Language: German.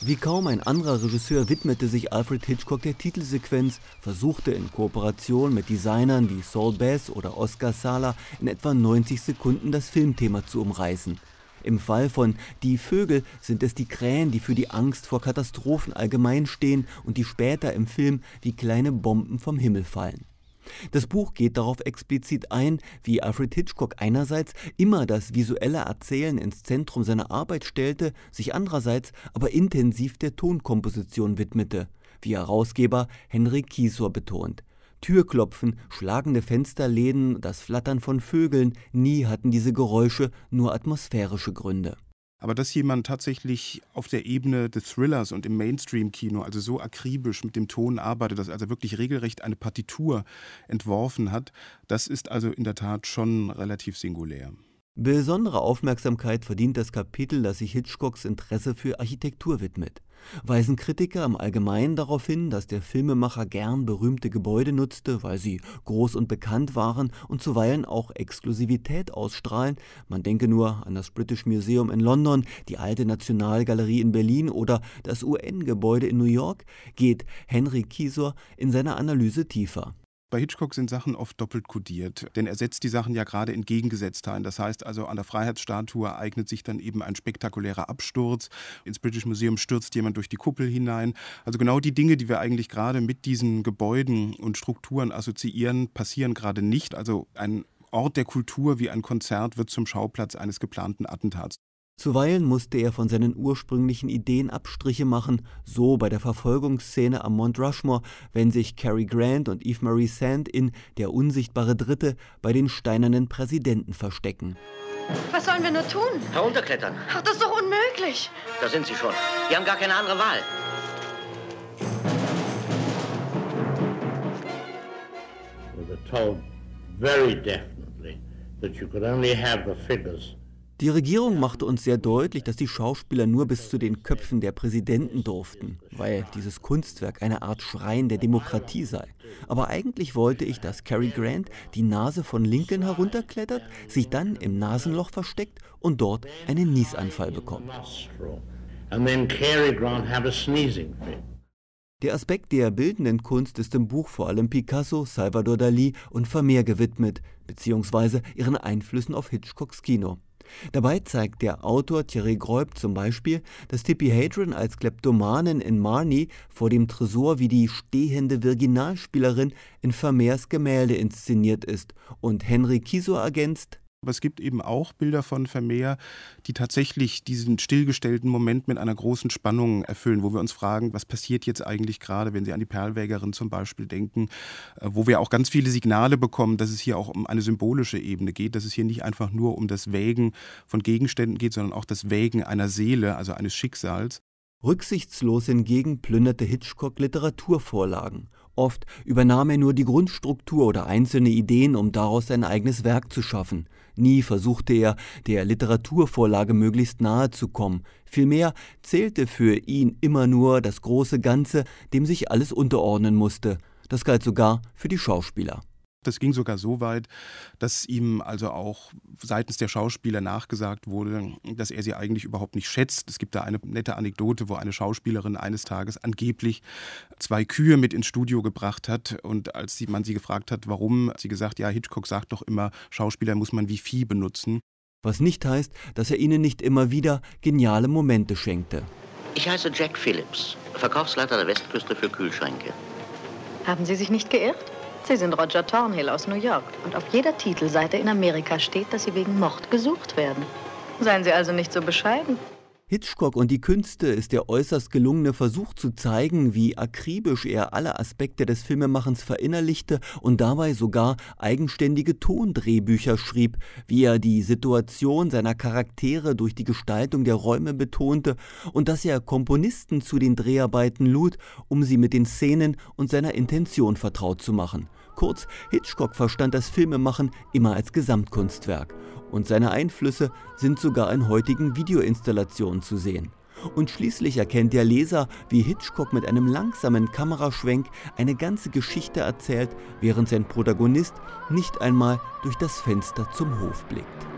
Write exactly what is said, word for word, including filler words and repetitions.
Wie kaum ein anderer Regisseur widmete sich Alfred Hitchcock der Titelsequenz, versuchte in Kooperation mit Designern wie Saul Bass oder Oscar Sala in etwa neunzig Sekunden das Filmthema zu umreißen. Im Fall von Die Vögel sind es die Krähen, die für die Angst vor Katastrophen allgemein stehen und die später im Film wie kleine Bomben vom Himmel fallen. Das Buch geht darauf explizit ein, wie Alfred Hitchcock einerseits immer das visuelle Erzählen ins Zentrum seiner Arbeit stellte, sich andererseits aber intensiv der Tonkomposition widmete, wie Herausgeber Henry Kiesor betont. Türklopfen, schlagende Fensterläden, das Flattern von Vögeln, nie hatten diese Geräusche nur atmosphärische Gründe. Aber dass jemand tatsächlich auf der Ebene des Thrillers und im Mainstream-Kino also so akribisch mit dem Ton arbeitet, dass er also wirklich regelrecht eine Partitur entworfen hat, das ist also in der Tat schon relativ singulär. Besondere Aufmerksamkeit verdient das Kapitel, das sich Hitchcocks Interesse für Architektur widmet. Weisen Kritiker im Allgemeinen darauf hin, dass der Filmemacher gern berühmte Gebäude nutzte, weil sie groß und bekannt waren und zuweilen auch Exklusivität ausstrahlen. Man denke nur an das British Museum in London, die Alte Nationalgalerie in Berlin oder das U N-Gebäude in New York, geht Henry Kiesor in seiner Analyse tiefer. Bei Hitchcock sind Sachen oft doppelt kodiert, denn er setzt die Sachen ja gerade entgegengesetzt ein. Das heißt also, an der Freiheitsstatue eignet sich dann eben ein spektakulärer Absturz. Ins British Museum stürzt jemand durch die Kuppel hinein. Also genau die Dinge, die wir eigentlich gerade mit diesen Gebäuden und Strukturen assoziieren, passieren gerade nicht. Also ein Ort der Kultur wie ein Konzert wird zum Schauplatz eines geplanten Attentats. Zuweilen musste er von seinen ursprünglichen Ideen Abstriche machen, so bei der Verfolgungsszene am Mount Rushmore, wenn sich Cary Grant und Eve Marie Sand in Der unsichtbare Dritte bei den steinernen Präsidenten verstecken. Was sollen wir nur tun? Herunterklettern. Ach, das ist doch unmöglich. Da sind sie schon. Wir haben gar keine andere Wahl. We were told very definitely that you could only have the figures. Die Regierung machte uns sehr deutlich, dass die Schauspieler nur bis zu den Köpfen der Präsidenten durften, weil dieses Kunstwerk eine Art Schrein der Demokratie sei. Aber eigentlich wollte ich, dass Cary Grant die Nase von Lincoln herunterklettert, sich dann im Nasenloch versteckt und dort einen Niesanfall bekommt. Der Aspekt der bildenden Kunst ist im Buch vor allem Picasso, Salvador Dalí und Vermeer gewidmet, beziehungsweise ihren Einflüssen auf Hitchcocks Kino. Dabei zeigt der Autor Thierry Groyp zum Beispiel, dass Tippi Hedren als Kleptomanin in Marnie vor dem Tresor wie die stehende Virginalspielerin in Vermeers Gemälde inszeniert ist und Henry Kiesor ergänzt: Aber es gibt eben auch Bilder von Vermeer, die tatsächlich diesen stillgestellten Moment mit einer großen Spannung erfüllen, wo wir uns fragen, was passiert jetzt eigentlich gerade, wenn Sie an die Perlwägerin zum Beispiel denken, wo wir auch ganz viele Signale bekommen, dass es hier auch um eine symbolische Ebene geht, dass es hier nicht einfach nur um das Wägen von Gegenständen geht, sondern auch das Wägen einer Seele, also eines Schicksals. Rücksichtslos hingegen plünderte Hitchcock Literaturvorlagen. Oft übernahm er nur die Grundstruktur oder einzelne Ideen, um daraus sein eigenes Werk zu schaffen. Nie versuchte er, der Literaturvorlage möglichst nahe zu kommen. Vielmehr zählte für ihn immer nur das große Ganze, dem sich alles unterordnen musste. Das galt sogar für die Schauspieler. Das ging sogar so weit, dass ihm also auch seitens der Schauspieler nachgesagt wurde, dass er sie eigentlich überhaupt nicht schätzt. Es gibt da eine nette Anekdote, wo eine Schauspielerin eines Tages angeblich zwei Kühe mit ins Studio gebracht hat. Und als man sie gefragt hat, warum, hat sie gesagt, ja, Hitchcock sagt doch immer, Schauspieler muss man wie Vieh benutzen. Was nicht heißt, dass er ihnen nicht immer wieder geniale Momente schenkte. Ich heiße Jack Phillips, Verkaufsleiter der Westküste für Kühlschränke. Haben Sie sich nicht geirrt? Sie sind Roger Thornhill aus New York und auf jeder Titelseite in Amerika steht, dass Sie wegen Mord gesucht werden. Seien Sie also nicht so bescheiden. Hitchcock und die Künste ist der äußerst gelungene Versuch zu zeigen, wie akribisch er alle Aspekte des Filmemachens verinnerlichte und dabei sogar eigenständige Tondrehbücher schrieb, wie er die Situation seiner Charaktere durch die Gestaltung der Räume betonte und dass er Komponisten zu den Dreharbeiten lud, um sie mit den Szenen und seiner Intention vertraut zu machen. Kurz, Hitchcock verstand das Filmemachen immer als Gesamtkunstwerk. Und seine Einflüsse sind sogar in heutigen Videoinstallationen zu sehen. Und schließlich erkennt der Leser, wie Hitchcock mit einem langsamen Kameraschwenk eine ganze Geschichte erzählt, während sein Protagonist nicht einmal durch das Fenster zum Hof blickt.